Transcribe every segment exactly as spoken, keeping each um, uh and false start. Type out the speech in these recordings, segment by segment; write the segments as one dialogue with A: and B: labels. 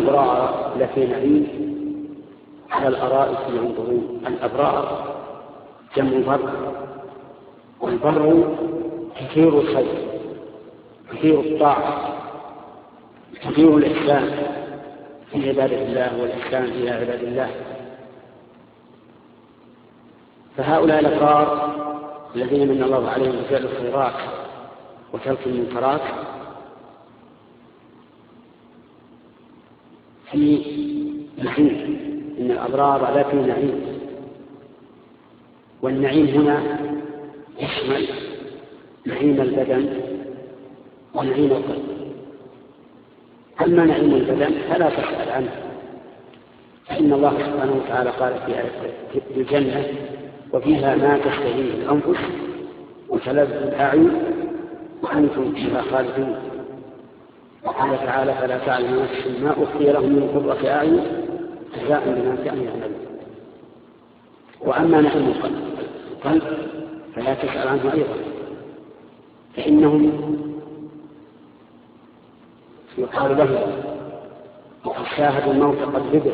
A: الأبرار لفي نعيم على الأرائك ينظرون. الأبرار جمع بر، والبر كثير الخير، كثير الطاعة، كثير الإحسان في عبادة الله والإحسان إلى عباد الله. فهؤلاء الأبرار الذين من الله عليهم بفعل الخيرات وترك المنكرات في نعيم، إن الأبرار لا في نعيم. والنعيم هنا يشمل نعيم البدن ونعيم القلب. أما نعيم البدن فلا تسأل عنه، فإن الله سبحانه وتعالى قال في الجنة وفيها ما تشتهيه الأنفس وتلذ الأعين وأنتم فيها خالدون. وقال تعالى فلا تعلم نفس ما أخفي لهم من قرة أعين جزاء بما كانوا يعملون. وأما نعيم القلب فلا تسأل عنه أيضا، فإنهم يقال لهم وقد شاهدوا الموت قد ذبح،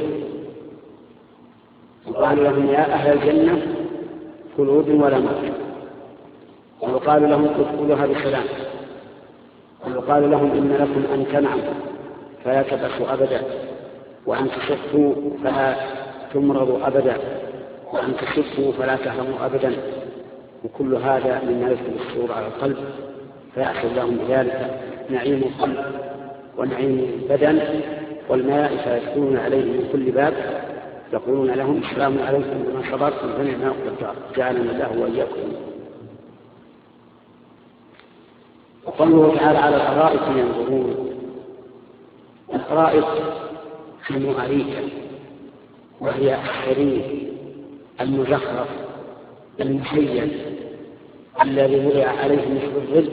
A: يقال لهم يا أهل الجنة خلود ولا موت، ويقال لهم ادخلوها بسلام، ويقال لهم إن لكم أن تنعموا فلا تبأسوا أبدا، وأن تصحوا فلا تمرضوا أبدا، وأن تصحوا فلا تهرموا أبدا. وكل هذا مما يدخل السرور على القلب، فيحصل لهم بذلك نعيم القلب ونعيم البدن والماء فيدخلون عليه من كل باب يقولون لهم السلام عليكم بما صبرتم فنعم عقبى الدار، جعلنا الله وإياكم. وقوله تعالى على الأرائك ينظرون. الأرائك جمع أريكة، وهي السرير المزخرف المحيّن الذي وضع عليه مثل الظل،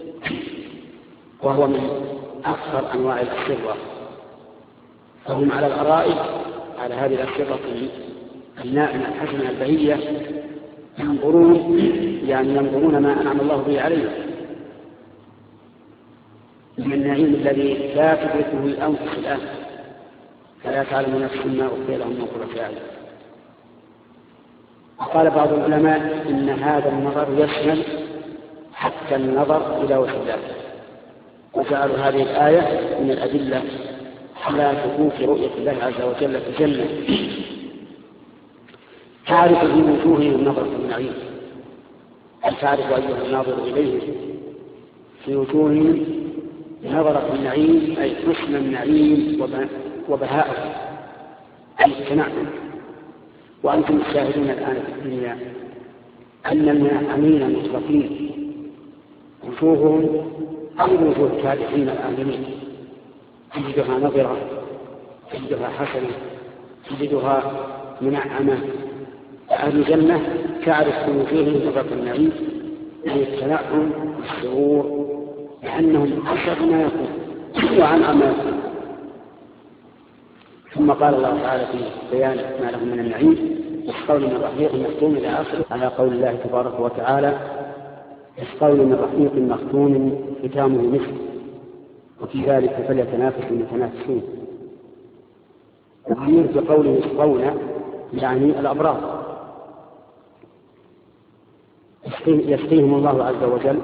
A: وهو من أكثر أنواع الأسرة. فهم على الأرائك على هذه الأسرة الناعمة الحسنة البهية ينظرون، يعني ينظرون ما أنعم الله به عليهم من النعيم الذي لا تدركه الأنفس الآن، فلا تعلم نفس ما أخفي لهم من قرة أعين. وقال بعض العلماء إن هذا النظر يشمل حتى النظر إلى وجه الله، وجعلوا هذه الآية من الأدلة على ثبوت رؤية الله عز وجل في الجنة. تعرف في وجوههم نظرة النعيم، هل تعرف أيها الناظر إليه في وجوههم نظرة النعيم أي حسن النعيم وبهاءه أي التنعم. وأنتم تشاهدون الآن في الدنيا أن المنعمين المطلقين وجوههم غير وجوه الكادحين الآمنين، تجدها نظرة، تجدها حسنة، تجدها منعمة. أهل الجنة تعرف في وجوههم نظرة النعيم أي التنعم والسرور، لأنهم أشد ما يكون وعنعم ما يكون. ثم قال الله تعالى في بيان ما لهم من النعيم يسقون من رحيق مختوم إلى آخره، على قول الله تبارك وتعالى يسقون من رحيق مختوم ختامه مسك وفي ذلك فليتنافس المتنافسون. ويريد بقوله يسقون يعني الأبرار، يسقيهم الله عز وجل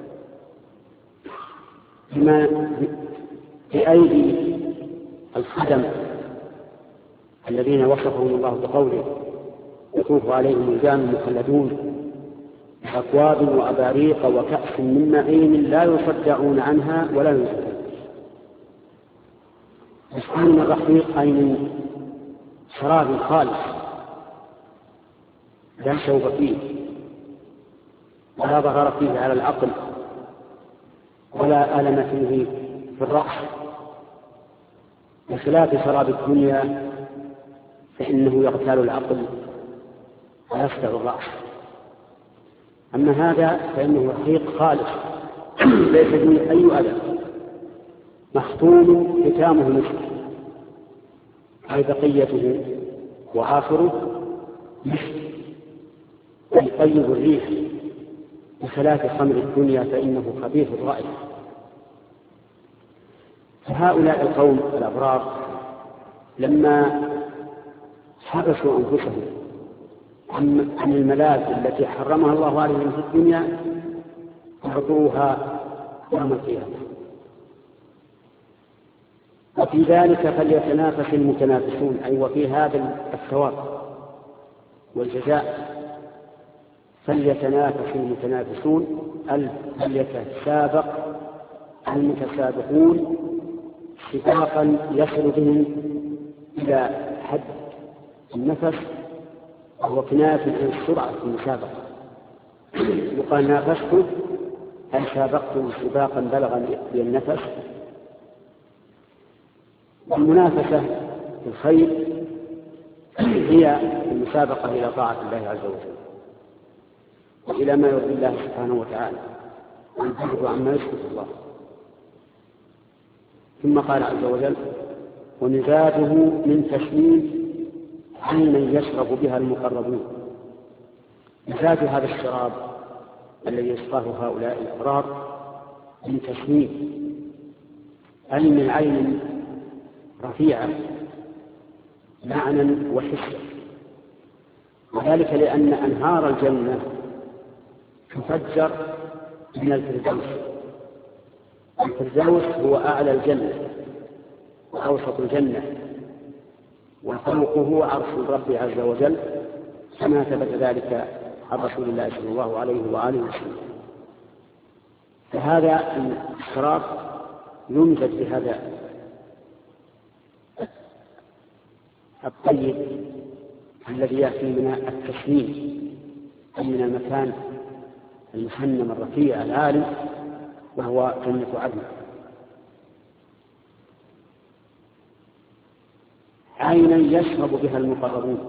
A: بما بأيدي الخدم الذين وصفهم الله بقوله يطوف عليهم ولدان مخلدون بأكواب وأباريق وكأس من معين لا يصدعون عنها ولا ينزفون. يسقون من رحيق أي من شراب خالص لا شوب فيه ولا ضغر فيه على العقل ولا ألم فيه في الرأس، بخلاف شراب الدنيا فإنه يغتال العقل ويصدع الرأس. أما هذا فإنه رحيق خالص ليس فيه أي أذى مختوم ختامه مسك أي بقيته وآخره مسك أي طيب الريح، بخلاف خمر الدنيا فإنه خبيث الرائحة. فهؤلاء القوم الأبرار لما حبسوا أنفسهم عن الملاذ التي حرمها الله عليهم في الدنيا أعطوها يوم القيامة. وفي ذلك فليتنافس المتنافسون، أي وفي هذا الثواب والجزاء فليتنافس المتنافسون، فليتسابق المتسابقون سباقا يصل بهم إلى حد النفس، وهو كناية عن السرعة في المسابقة. يقال نافسته أن سابقته سباقا بلغا بالنفس. والمنافسة في الخير هي المسابقة إلى طاعة الله عز وجل وإلى ما يرضي الله سبحانه وتعالى وينتهي عما يسخط الله. ثم قال عز وجل: ومزاجه من تسنيم عينا يشرب بها المقربون. مزاج هذا الشراب الذي يسقاه هؤلاء الأبرار من تسنيم، أي من عين رفيعة معنى وحسا، وذلك لأن أنهار الجنة تفجر من الفردوس. الفردوس هو أعلى الجنة وأوسط الجنة، وفوقه عرش الرب عز وجل، كما ثبت ذلك عن رسول الله صلى الله عليه وآله وسلم. فهذا الشراب يمزج بهذا الطيب الذي يأتي من التسنيم، أي من المكان المسنم الرفيع العالي، وهو جنة عدن. عينا يشرب بها المقربون،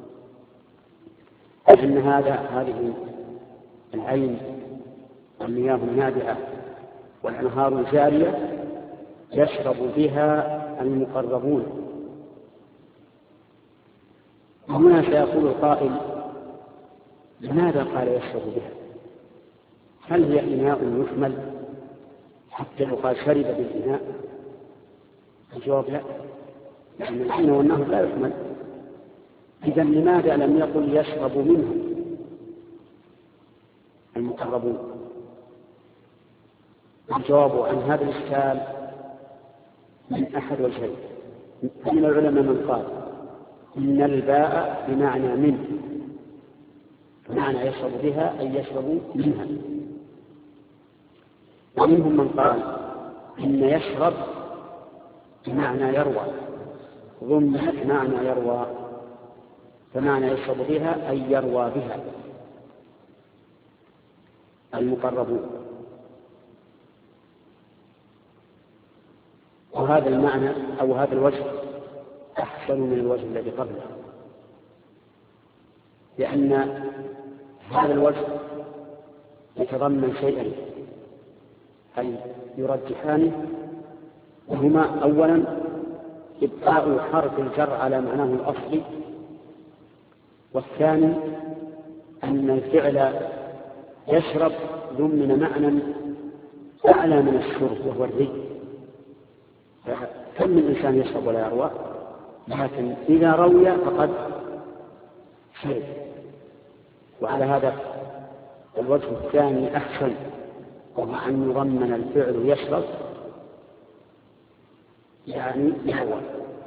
A: لأن هذا هذه العين المياه النابعة والأنهار الجارية يشرب بها المقربون. وهنا سيقول القائل: لماذا قال يشرب بها؟ هل هي إناء يحمل حتى يقال شرب بالإناء؟ الجواب لا، لأن العين والنهر لا يحمل. إذا لماذا لم يقل يشرب منه المقربون؟ الجواب عن هذا الإشكال من أحد وجهين. من العلماء من قال إن الباء بمعنى من، بمعنى يشرب بها أي يشرب منها. ومنهم من قال إن يشرب بمعنى يروى، ضمنت معنى يروى، فمعنى يشرب بها أي يروى بها المقربون. وهذا المعنى أو هذا الوجه أحسن من الوجه الذي قبله، لأن هذا الوجه يتضمن شيئين أي يرجحانه، وهما: أولا إبقاء حرف الجر على معناه الأصلي، والثاني أن الفعل يشرب ضمن معنى أعلى من الشرب وهو الري. كم من إنسان يشرب ولا يروى، لكن إذا روي فقد شرب. وعلى هذا الوجه الثاني أحسن، وهو أن يضمن الفعل يشرب يعني يروى.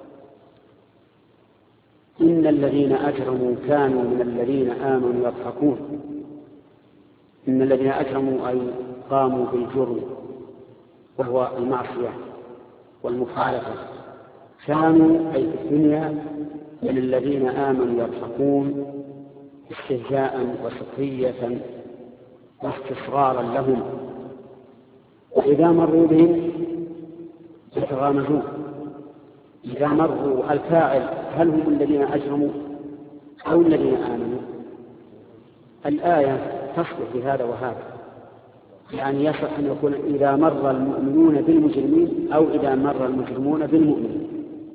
A: إن الذين أجرموا كانوا من الذين آمنوا يضحكون. إن الذين أجرموا أي قاموا بالجرم وهو المعصية والمخالفة، كانوا أي في الدنيا من الذين آمنوا يضحكون استهزاء وسخرية واستصغارا لهم، وإذا مروا بهم يتغامزون. إذا مروا الفاعل هل هم الذين أجرموا أو الذين آمنوا؟ الآية تصلح بهذا وهذا، يعني يصح أن يكون إذا مر المؤمنون بالمجرمين أو إذا مر المجرمون بالمؤمنين.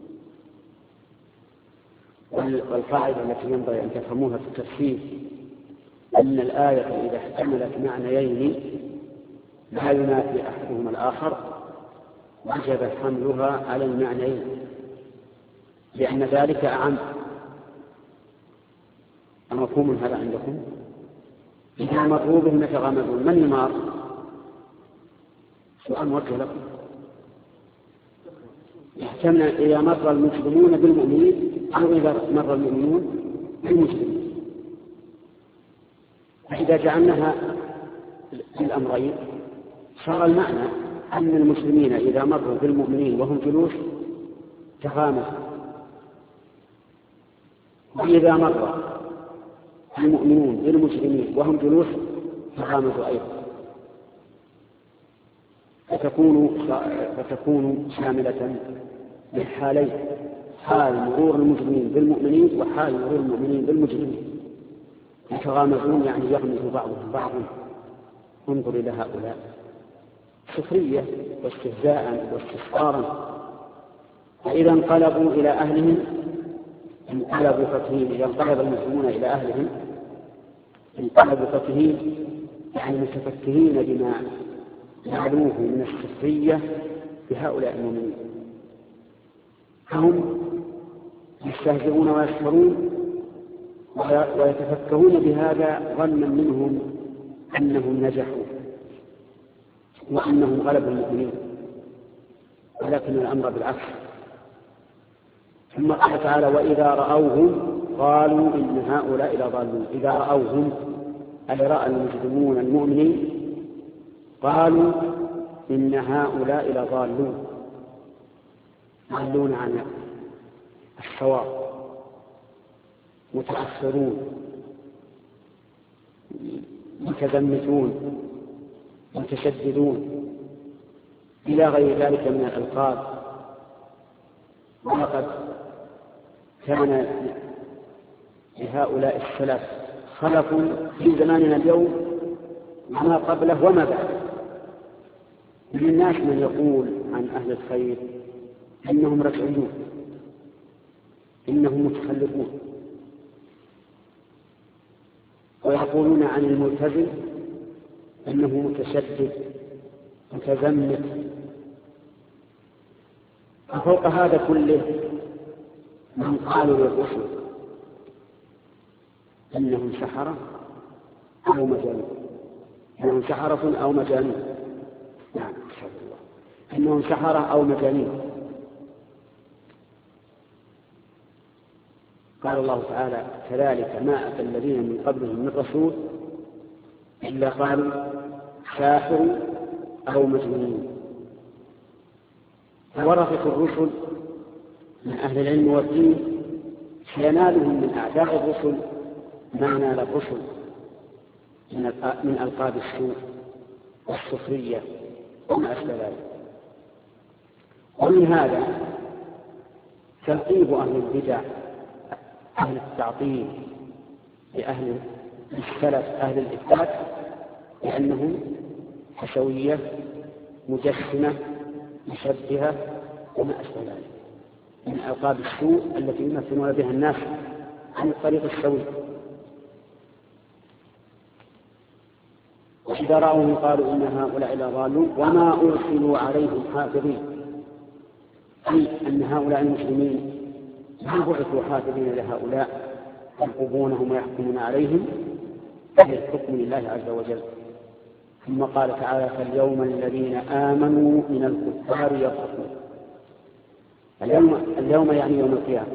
A: والقاعدة التي ينبغي أن تفهموها في التفسير أن الآية إذا احتملت معنيين لا ينافي أحدهما الآخر وجب حملها على المعنيين، لأن ذلك أعم. مفهوم هذا عندكم؟ إذا مروا بهم يتغامزون، من يمار؟ سؤال موجه لكم. يحتمل إذا مر المسلمون بالمؤمنين أو إذا مر المؤمنون بالمسلمين. فإذا جعلناها بالأمرين صار المعنى أن المسلمين إذا مروا بالمؤمنين وهم جلوس تغامزوا، وإذا مر المؤمنون بالمسلمين وهم جلوس تغامزوا أيضا، فتكون فتكون شاملة للحالين، حال مرور المسلمين بالمؤمنين وحال مرور المؤمنين بالمجرمين. يتغامزون يعني يغمز بعضهم بعضا. انظر إلى هؤلاء سخرية واستهزاء واستسخارا. فإذا انقلبوا إلى أهلهم انقلبوا فكهين. إذا انقلب المسلمون إلى أهلهم انقلبوا فكهين، يعني متفكهين بما يعلموه من السخرية بهؤلاء المؤمنين. هم يستهزئون ويسخرون ويتفكهون بهذا ظنا منهم أنهم نجحوا وأنهم غلبوا المؤمنين، ولكن الأمر بالعكس. ثم قال تعالى: وإذا رأوهم قالوا إن هؤلاء لضالون. إذا رأوهم أي رأى المجرمون المؤمنين قالوا إن هؤلاء لضالون، ضالون عن الصواب، متأخرون، متزمتون، متشددون، إلى غير ذلك من الألقاب. ولقد كان لهؤلاء السلف خلف في زماننا اليوم وما قبله وما بعده. من الناس من يقول عن أهل الخير إنهم رجعيون، إنهم متخلفون، ويقولون عن الملتزم أنه متشدد متزمت. وفوق هذا كله من قالوا للرسل أنهم سحرة أو مجانين، أنهم سحرة أو مجانين، نعم أنهم سحرة أو مجانين. قال الله تعالى: كذلك ما أتى الذين من قبلهم من رسول إلا قالوا ساحر أو مجنون. فورثة الرسل من أهل العلم والدين سينالهم من أعداء الرسل ما نال الرسل من ألقاب السوء والسخرية وما أشبه ذلك. ومن هذا تلقيب أهل البدع أهل التعطيل لأهل السلف أهل الإثبات لأنهم حشوية مجسمة مشبهة وما أشبه ذلك من ألقاب السوء التي يمثلون بها الناس عن الطريق السوي. وإذا رأوهم قالوا إن هؤلاء لضالون وما أرسلوا عليهم حافظين، أي أن هؤلاء المسلمين ما بعثوا حافظين لهؤلاء يعقبونهم ويحكمون عليهم، بل الحكم لله عز وجل. ثم قال تعالى: فاليوم الذين آمنوا من الكفار يضحكون. اليوم, اليوم يعني يوم القيامة.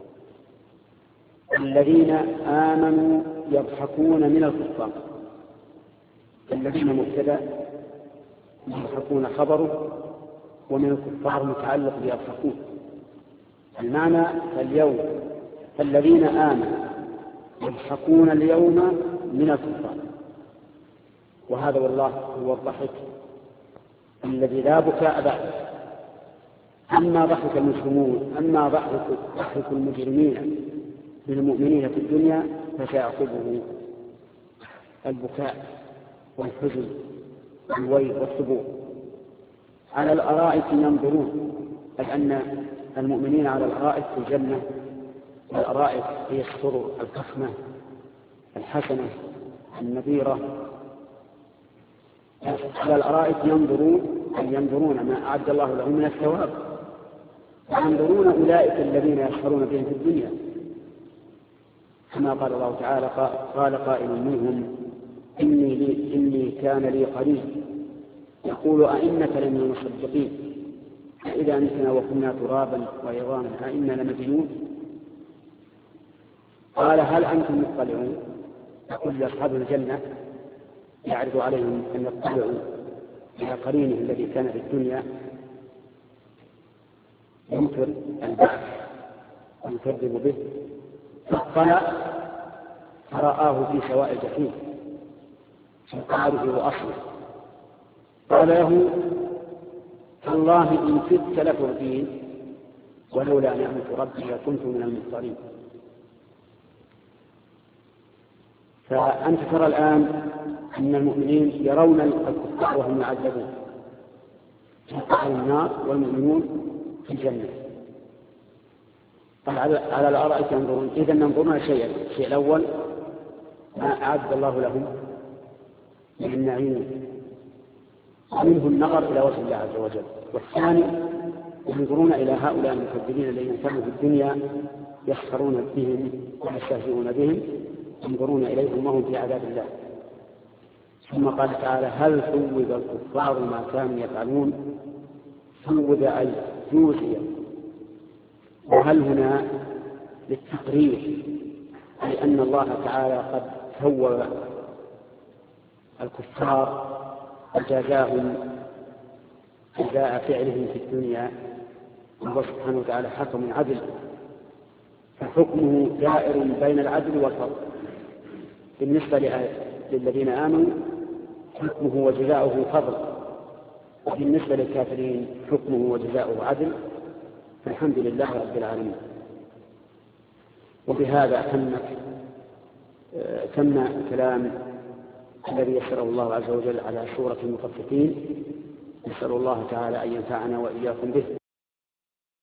A: الذين آمنوا يضحكون من الكفار. الذين مبتدأ يضحكون خبره، ومن الكفار متعلق بيضحكون. المعنى اليوم الذين آمنوا يضحكون اليوم من الكفار، وهذا والله هو الضحك الذي لا بكاء بعده. أما ضحك المسلمون أما ضحك المجرمين بالمؤمنين في الدنيا فسيعقبه البكاء والحزن والويل والثبور. على الأرائك ينظرون، أي أن المؤمنين على الأرائك في الجنة. الأرائك هي السرر الفخمة الحسنة النبيرة. على الأرائك ينظرون، أي ينظرون ما أعد الله لهم من الثواب وينظرون أولئك الذين يسخرون بهم في الدنيا، كما قال الله تعالى: قال قائل منهم إني, لي إني كان لي قرين يقول أئنك لمن المصدقين إذا متنا وكنا ترابا وعظاما أئنا لمدينون. قال: هل أنتم مطلعون؟ يقول أصحاب الجنة يعرض عليهم أن يطلعوا على قرينه الذي كان في الدنيا ينكر البعث ويكذب به، فاطلع فرآه في سواء الجحيم في قعره وأصله. قال له: تالله إن كدت لتردين ولولا نعمة ربي لكنت من المضطرين. فأنت ترى الآن أن المؤمنين يرون الكفار وهم يعذبون في النار والمؤمنون في الجنة. قال: على الأرائك ينظرون. إذا ينظرون شيئا، الشيء الأول ما أعد الله لهم من النعيم منه النظر إلى وجه الله عز وجل، والثاني ينظرون إلى هؤلاء المكذبين الذين كانوا في الدنيا يسخرون بهم ويستهزئون بهم، ينظرون إليهم وهم في عذاب الله. ثم قال تعالى: هل ثوب الكفار ما كانوا يفعلون؟ ثوب أي جوزي، وهل هنا للتقرير، لأن الله تعالى قد ثوب الكفار وجازاهم جزاء فعلهم في الدنيا، والله سبحانه وتعالى حكم عدل، فحكمه دائر بين العدل والفضل. بالنسبة للذين آمنوا حكمه وجزاؤه فضل، وبالنسبة للكافرين حكمه وجزاؤه عدل. فالحمد لله رب العالمين. وبهذا تم تم كلام الذي يسره الله عز وجل على سورة المطففين. نسأل الله تعالى أن ينفعنا وإياكم به.